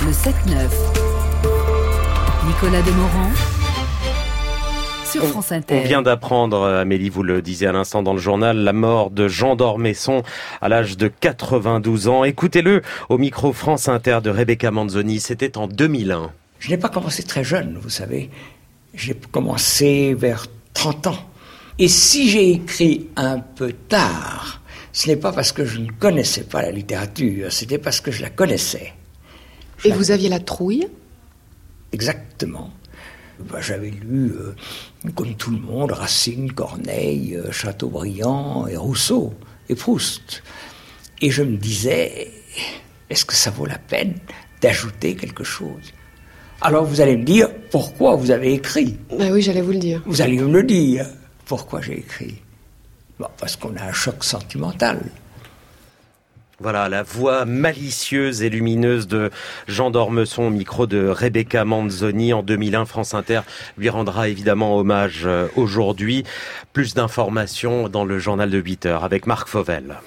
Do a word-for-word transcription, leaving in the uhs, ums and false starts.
Le sept neuf. Nicolas Demorand sur France Inter. On vient d'apprendre, Amélie, vous le disiez à l'instant dans le journal, la mort de Jean d'Ormesson à l'âge de quatre-vingt-douze ans. Écoutez-le au micro France Inter de Rebecca Manzoni, c'était en deux mille un. Je n'ai pas commencé très jeune, vous savez. J'ai commencé vers trente ans. Et si j'ai écrit un peu tard, ce n'est pas parce que je ne connaissais pas la littérature, c'était parce que je la connaissais. Je Et la... vous aviez la trouille ? Exactement. Ben, j'avais lu, euh, comme tout le monde, Racine, Corneille, euh, Chateaubriand et Rousseau et Proust. Et je me disais, est-ce que ça vaut la peine d'ajouter quelque chose ? Alors vous allez me dire, pourquoi vous avez écrit ? Ben oui, j'allais vous le dire. Vous allez me le dire, pourquoi j'ai écrit ? Bon, parce qu'on a un choc sentimental. Voilà, la voix malicieuse et lumineuse de Jean d'Ormesson au micro de Rebecca Manzoni. En deux mille un, France Inter lui rendra évidemment hommage aujourd'hui. Plus d'informations dans le journal de huit heures avec Marc Fauvel.